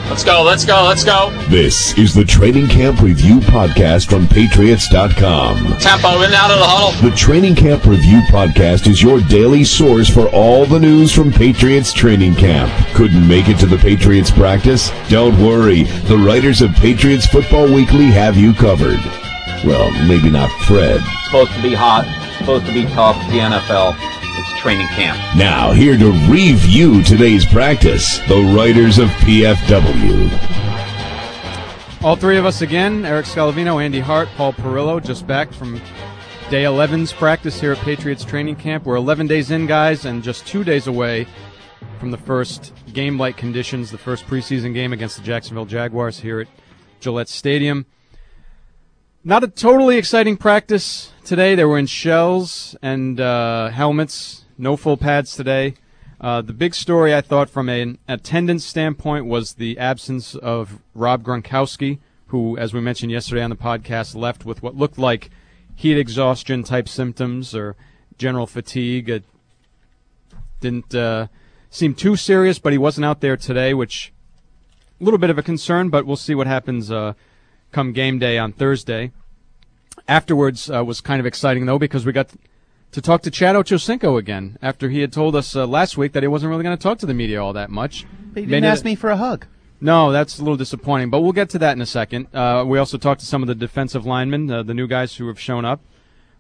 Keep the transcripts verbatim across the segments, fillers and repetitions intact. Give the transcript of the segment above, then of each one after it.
Let's go, let's go, let's go. This is the Training Camp Review Podcast from Patriots dot com. Tempo in and out of the huddle. The Training Camp Review Podcast is your daily source for all the news from Patriots training camp. Couldn't make it to the Patriots practice? Don't worry. The writers of Patriots Football Weekly have you covered. Well, maybe not Fred. It's supposed to be hot. It's supposed to be tough. The N F L. It's training camp. Now, here to review today's practice, the writers of P F W. All three of us again, Eric Scalavino, Andy Hart, Paul Perillo, just back from day eleven's practice here at Patriots training camp. We're eleven days in, guys, and just two days away from the first game-like conditions, the first preseason game against the Jacksonville Jaguars here at Gillette Stadium. Not a totally exciting practice today. They were in shells and uh, helmets, no full pads today. Uh, the big story, I thought, from an attendance standpoint was the absence of Rob Gronkowski, who, as we mentioned yesterday on the podcast, left with what looked like heat exhaustion-type symptoms or general fatigue. It didn't uh, seem too serious, but he wasn't out there today, which a little bit of a concern, but we'll see what happens uh, come game day on Thursday. Afterwards uh, was kind of exciting, though, because we got to talk to Chad Ochocinco again after he had told us uh, last week that he wasn't really going to talk to the media all that much. But he didn't ask me for a hug. No, that's a little disappointing, but we'll get to that in a second. Uh, we also talked to some of the defensive linemen, uh, the new guys who have shown up,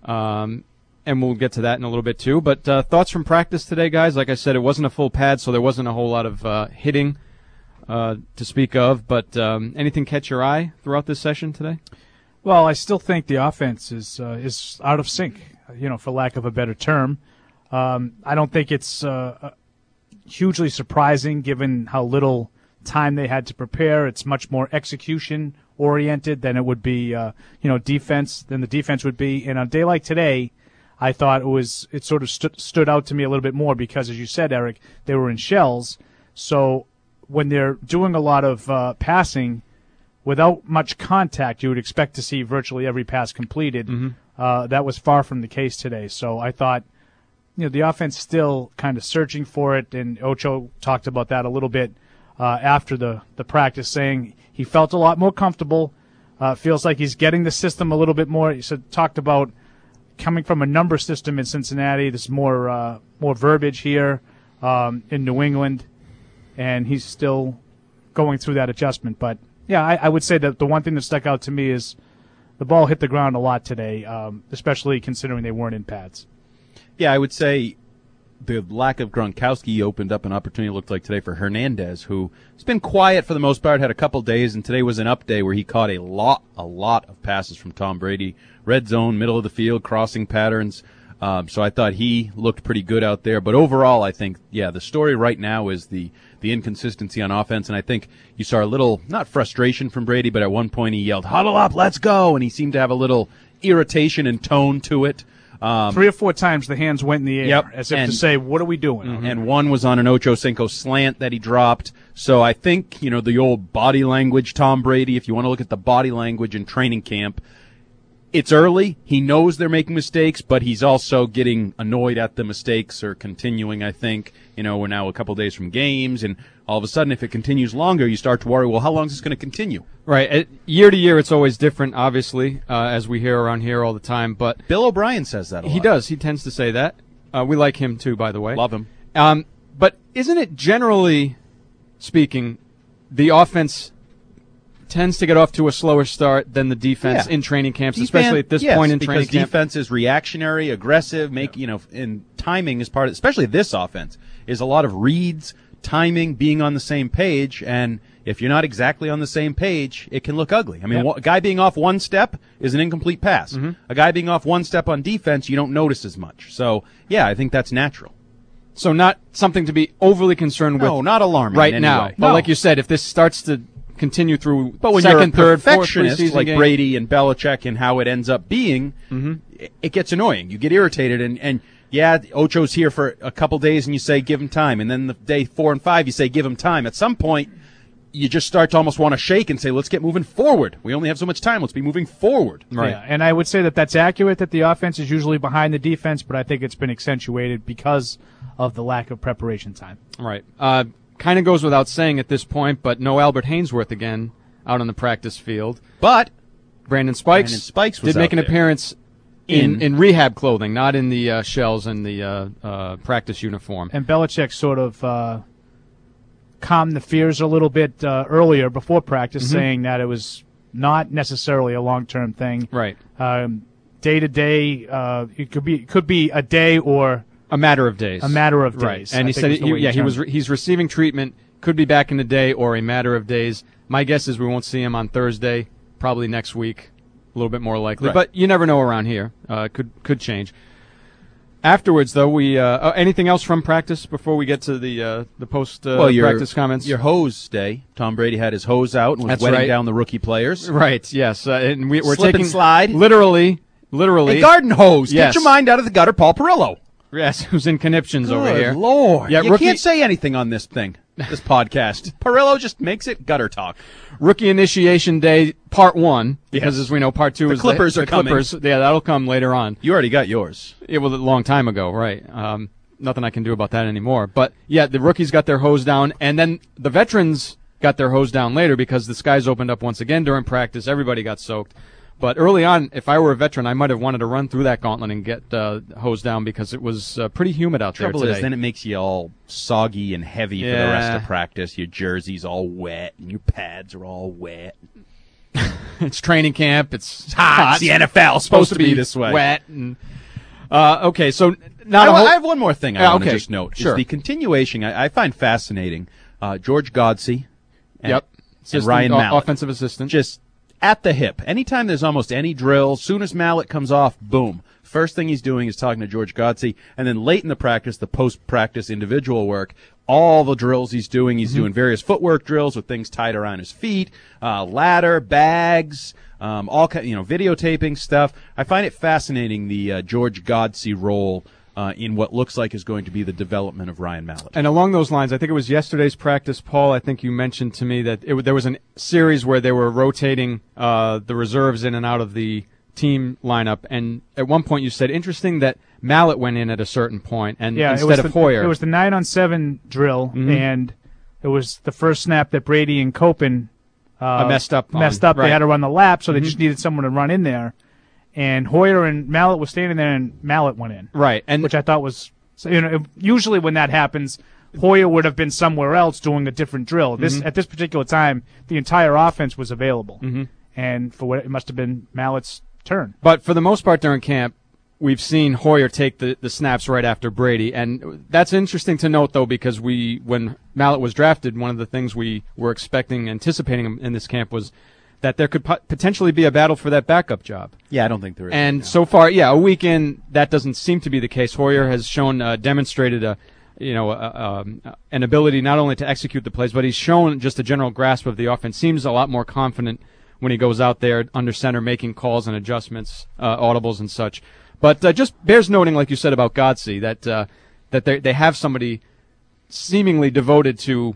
um, and we'll get to that in a little bit, too. But uh, thoughts from practice today, guys? Like I said, it wasn't a full pad, so there wasn't a whole lot of uh, hitting uh, to speak of, but um, anything catch your eye throughout this session today? Well, I still think the offense is uh, is out of sync, you know, for lack of a better term. Um, I don't think it's uh, hugely surprising given how little time they had to prepare. It's much more execution-oriented than it would be, uh, you know, defense, than the defense would be. And on a day like today, I thought it was it sort of st- stood out to me a little bit more because, as you said, Eric, they were in shells. So when they're doing a lot of uh, passing, without much contact, you would expect to see virtually every pass completed. Mm-hmm. Uh, that was far from the case today. So I thought, you know, the offense still kind of searching for it, and Ocho talked about that a little bit uh, after the, the practice, saying he felt a lot more comfortable, uh, feels like he's getting the system a little bit more. He said, talked about coming from a number system in Cincinnati. There's more, uh, more verbiage here um, in New England, and he's still going through that adjustment. But yeah, I, I would say that the one thing that stuck out to me is the ball hit the ground a lot today, um, especially considering they weren't in pads. Yeah, I would say the lack of Gronkowski opened up an opportunity, it looked like today, for Hernandez, who has been quiet for the most part, had a couple days, and today was an up day where he caught a lot, a lot of passes from Tom Brady. Red zone, middle of the field, crossing patterns. Um, so I thought he looked pretty good out there. But overall, I think, yeah, the story right now is the the inconsistency on offense. And I think you saw a little, not frustration from Brady, but at one point he yelled, "Huddle up, let's go!" And he seemed to have a little irritation and tone to it. Um, Three or four times the hands went in the air, yep, as if and, to say, what are we doing? Mm-hmm. And one was on an Ochocinco slant that he dropped. So I think, you know, the old body language, Tom Brady, if you want to look at the body language in training camp, it's early. He knows they're making mistakes, but he's also getting annoyed at the mistakes or continuing, I think. You know, we're now a couple days from games, and all of a sudden, if it continues longer, you start to worry, well, how long is this going to continue? Right. It, year to year, it's always different, obviously, uh, as we hear around here all the time. But Bill O'Brien says that a lot. He does. He tends to say that. Uh, we like him, too, by the way. Love him. Um, but isn't it, generally speaking, the offense tends to get off to a slower start than the defense yeah. in training camps, Defense, especially at this yes, point in training because camp. defense is reactionary, aggressive, make, you know, and timing is part of, especially this offense, is a lot of reads, timing, being on the same page, and if you're not exactly on the same page, it can look ugly. I mean, yep. a guy being off one step is an incomplete pass. Mm-hmm. A guy being off one step on defense, you don't notice as much. So, yeah, I think that's natural. So not something to be overly concerned with. No, not alarming right in any now. way. But no. like you said, if this starts to continue through but when second, you're a third, fourth perfectionist like game. Brady and Belichick and how it ends up being, mm-hmm. it, it gets annoying. You get irritated, and, and yeah, Ocho's here for a couple days, and you say give him time, and then the day four and five you say give him time. At some point, you just start to almost want to shake and say, let's get moving forward. We only have so much time. Let's be moving forward. Right. Yeah, and I would say that that's accurate, that the offense is usually behind the defense, but I think it's been accentuated because of the lack of preparation time. Right. Uh, kind of goes without saying at this point, but no Albert Hainsworth again out on the practice field. But Brandon Spikes, Brandon Spikes was did make out an there. appearance in, In- in rehab clothing, not in the uh, shells and the uh, uh, practice uniform. And Belichick sort of uh, calmed the fears a little bit uh, earlier before practice, Mm-hmm. saying that it was not necessarily a long-term thing. Right. Um, day to day, uh, it could be it could be a day or A matter of days. a matter of Right. days. And I he think said, was the he, way yeah, he termed was. it. Re- he's receiving treatment. Could be back in the day or a matter of days. My guess is we won't see him on Thursday. Probably next week. A little bit more likely, Right. but you never know around here. Uh, could could change. Afterwards, though, we uh, uh, anything else from practice before we get to the uh, the post uh, well, your, practice comments? Your hose day. Tom Brady had his hose out and was That's wetting right. down the rookie players. Right. Yes. Uh, and we, we're Slip and taking slide. literally, literally. A garden hose. Yes. Get your mind out of the gutter, Paul Perillo. Yes, who's in conniptions over Good here? Lord. Yeah, you rookie- can't say anything on this thing, this podcast. Perillo just makes it gutter talk. Rookie initiation day, part one, because Yes. as we know, part two The is Clippers the, are the coming. Clippers. Yeah, that'll come later on. You already got yours. It was a long time ago, right? Um, nothing I can do about that anymore. But yeah, the rookies got their hose down, and then the veterans got their hose down later because the skies opened up once again during practice. Everybody got soaked. But early on, if I were a veteran, I might have wanted to run through that gauntlet and get uh, hose down because it was uh, pretty humid out Trouble there today. is, then it makes you all soggy and heavy for the rest Yeah. of practice. Your jersey's all wet, and your pads are all wet. It's training camp. It's hot. It's the N F L. It's supposed to be this way. wet. And, uh, okay, so not I, a whole, I have one more thing I Yeah, want to okay. just note. Sure. Is the continuation I, I find fascinating. Uh, George Godsey and, Yep. and Assistant- Ryan o- Mallett. offensive assistant. Just at the hip. Anytime there's almost any drill, soon as Mallett comes off, boom. First thing he's doing is talking to George Godsey, and then late in the practice, the post-practice individual work, all the drills he's doing, he's doing various footwork drills with things tied around his feet, uh, ladder, bags, um, all ki- you know, videotaping stuff. I find it fascinating the uh, George Godsey role uh, in what looks like is going to be the development of Ryan Mallett. And along those lines, I think it was yesterday's practice, Paul, I think you mentioned to me that it, there was a series where they were rotating uh, the reserves in and out of the team lineup. And at one point you said, interesting that Mallett went in at a certain point and Yeah, instead it was of the, Hoyer. It was the nine on seven drill, Mhm. and it was the first snap that Brady and Copen uh, Uh, messed up on, Messed up. right. They had to run the lap, so they Mhm. just needed someone to run in there. And Hoyer and Mallett was standing there, and Mallett went in, right. And which I thought was, so, you know, usually when that happens, Hoyer would have been somewhere else doing a different drill. This Mhm. at this particular time, the entire offense was available, Mhm. and for what it must have been Mallett's turn. But for the most part during camp, we've seen Hoyer take the, the snaps right after Brady. And that's interesting to note, though, because we, when Mallett was drafted, one of the things we were expecting, anticipating in this camp was that there could po- potentially be a battle for that backup job. Yeah, I don't think there is. And right now. so far, yeah, a week in, that doesn't seem to be the case. Hoyer has shown, uh, demonstrated a, you know, a, um, an ability not only to execute the plays, but he's shown just a general grasp of the offense. Seems a lot more confident when he goes out there under center, making calls and adjustments, uh, audibles and such. But uh, just bears noting, like you said about Godsey, that uh, that they they have somebody seemingly devoted to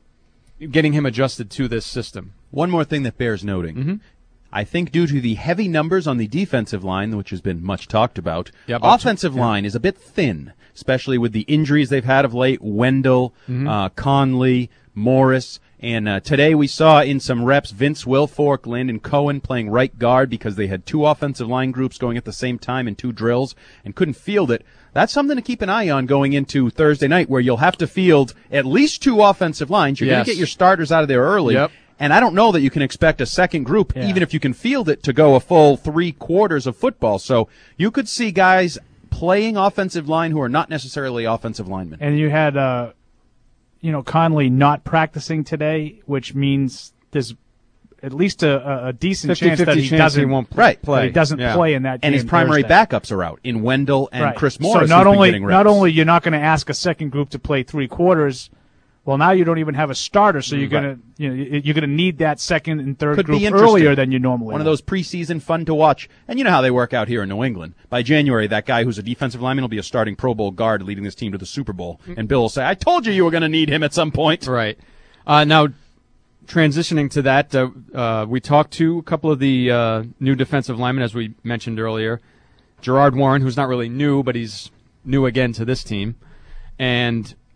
getting him adjusted to this system. One more thing that bears noting. Mm-hmm. I think due to the heavy numbers on the defensive line, which has been much talked about, Yeah, but- offensive line is a bit thin, especially with the injuries they've had of late. Wendell, Mm-hmm. uh, Conley, Morris, and uh, today we saw in some reps Vince Wilfork, Landon Cohen playing right guard because they had two offensive line groups going at the same time in two drills and couldn't field it. That's something to keep an eye on going into Thursday night, where you'll have to field at least two offensive lines. You're Yes. going to get your starters out of there early. Yep. And I don't know that you can expect a second group, Yeah. even if you can field it, to go a full three quarters of football. So you could see guys playing offensive line who are not necessarily offensive linemen. And you had, uh, you know, Conley not practicing today, which means there's at least a, a decent chance that fifty-fifty he chance doesn't he won't Right. play. that he doesn't Yeah. play in that game. And his primary Thursday. backups are out in Wendell and Right. Chris Morris. So not who's been only getting reps. not only you're not going to ask a second group to play three quarters. Well, now you don't even have a starter, so you're Right. gonna you know you're gonna need that second and third Could be group interesting. earlier than you normally. One of would. those preseason fun to watch. And you know how they work out here in New England. By January, that guy who's a defensive lineman will be a starting Pro Bowl guard leading this team to the Super Bowl. And Bill will say, I told you you were going to need him at some point. Right. Uh, now, transitioning to that, uh, uh, we talked to a couple of the uh, new defensive linemen, as we mentioned earlier. Gerard Warren, who's not really new, but he's new again to this team. And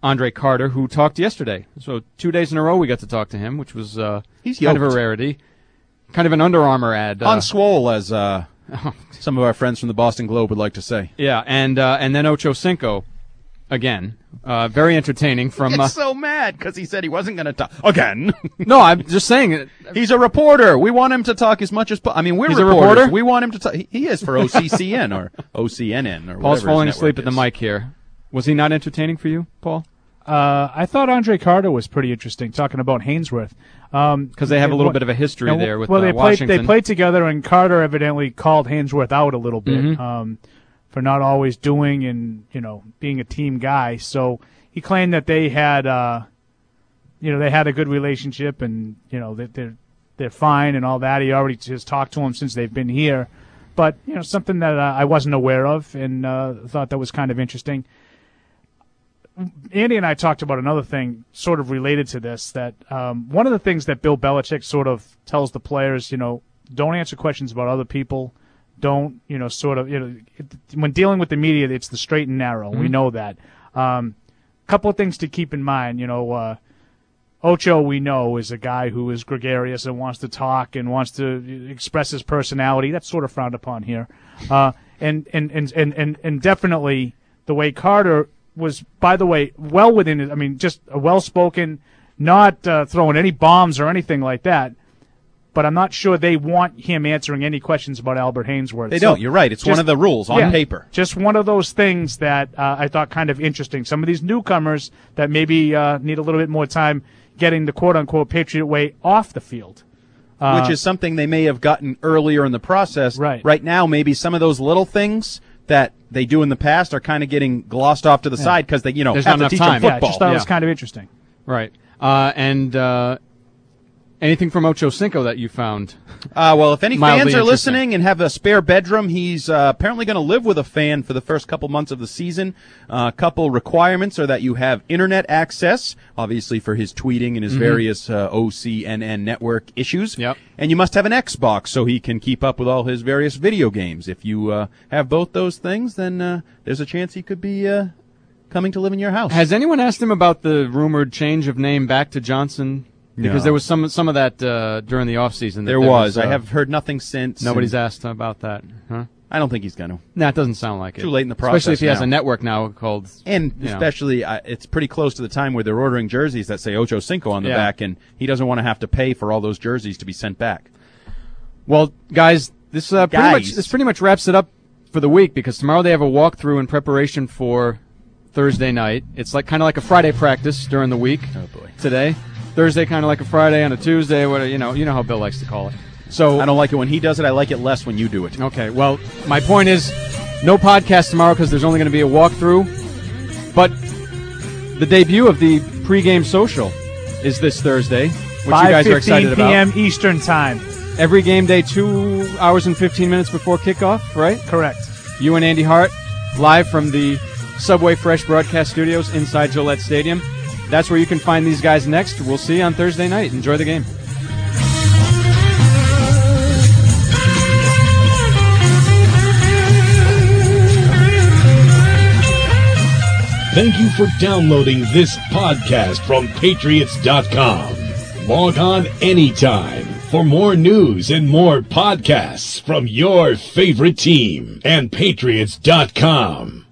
Andre Carter, who talked yesterday. So two days in a row we got to talk to him, which was uh, He's kind yoked. of a rarity. Kind of an Under Armour ad. Uh, On swole, as uh, some of our friends from the Boston Globe would like to say. yeah, and uh, and then Ocho Cinco, again. Uh, very entertaining from... Uh, It's so mad because he said he wasn't going to talk. Again. no, I'm just saying... He's a reporter. We want him to talk as much as... Po- I mean, we're He's a reporters. reporter? We want him to talk. He, he is for O C C N or O C N N or Paul's whatever falling his asleep at network the is. mic here. Was he not entertaining for you, Paul? Uh, I thought Andre Carter was pretty interesting, talking about Hainsworth. Um, Because they have a little bit of a history and, there with well, uh, they played, Washington. They played together, and Carter evidently called Hainsworth out a little bit Mhm. um, for not always doing and, you know, being a team guy. So he claimed that they had, uh, you know, they had a good relationship, and you know that they're they're fine and all that. He already just talked to him since they've been here, but you know, something that uh, I wasn't aware of, and uh, thought that was kind of interesting. Andy and I talked about another thing sort of related to this, that um, one of the things that Bill Belichick sort of tells the players, you know, don't answer questions about other people. Don't, you know, sort of, you know, it, when dealing with the media, it's the straight and narrow. Mm-hmm. We know that. Um, couple of things to keep in mind, you know, uh, Ocho, we know, is a guy who is gregarious and wants to talk and wants to express his personality. That's sort of frowned upon here. Uh, and, and, and, and, and, and definitely the way Carter was, by the way, well within it. I mean, just a well-spoken, not uh, throwing any bombs or anything like that. But I'm not sure they want him answering any questions about Albert Hainsworth. They So don't. You're right. It's just- one of the rules on yeah, paper. Just one of those things that uh, I thought kind of interesting. Some of these newcomers that maybe uh, need a little bit more time getting the quote-unquote Patriot way off the field. Uh, Which is something they may have gotten earlier in the process. Right. Right now, maybe some of those little things that they do in the past are kind of getting glossed off to the side because they, you know, There's have not to enough teach time. them yeah, I football. just thought it was Yeah. kind of interesting. Right. Uh, and uh, anything from Ocho Cinco that you found? Uh, well, if any Mildly fans are interesting. listening and have a spare bedroom, he's uh, apparently going to live with a fan for the first couple months of the season. A uh, couple requirements are that you have internet access, obviously for his tweeting and his Mm-hmm. various uh, O C N N network issues. Yep. And you must have an Xbox so he can keep up with all his various video games. If you uh, have both those things, then uh, there's a chance he could be uh, coming to live in your house. Has anyone asked him about the rumored change of name back to Johnson? Because No. there was some some of that uh, during the offseason. that there was. uh, I have heard nothing since. Nobody's and asked about that, huh? I don't think he's going to. Nah, it doesn't sound like it. Too late in the Especially process if he has now. a network now called. And you know. especially, uh, it's pretty close to the time where they're ordering jerseys that say Ocho Cinco on the Yeah. back, and he doesn't want to have to pay for all those jerseys to be sent back. Well, guys, this uh, pretty Guys. much this pretty much wraps it up for the week because tomorrow they have a walkthrough in preparation for Thursday night. It's like kind of like a Friday practice during the week. Oh, boy. Today, Thursday, kind of like a Friday on a Tuesday. What you know, you know how Bill likes to call it. So I don't like it when he does it. I like it less when you do it. Okay, well, my point is no podcast tomorrow because there's only going to be a walkthrough. But the debut of the pregame social is this Thursday, which you guys are excited five fifteen p.m. about. Eastern Time. Every game day, two hours and fifteen minutes before kickoff, right? Correct. You and Andy Hart, live from the Subway Fresh broadcast studios inside Gillette Stadium. That's where you can find these guys next. We'll see you on Thursday night. Enjoy the game. Thank you for downloading this podcast from Patriots dot com. Log on anytime for more news and more podcasts from your favorite team and Patriots dot com.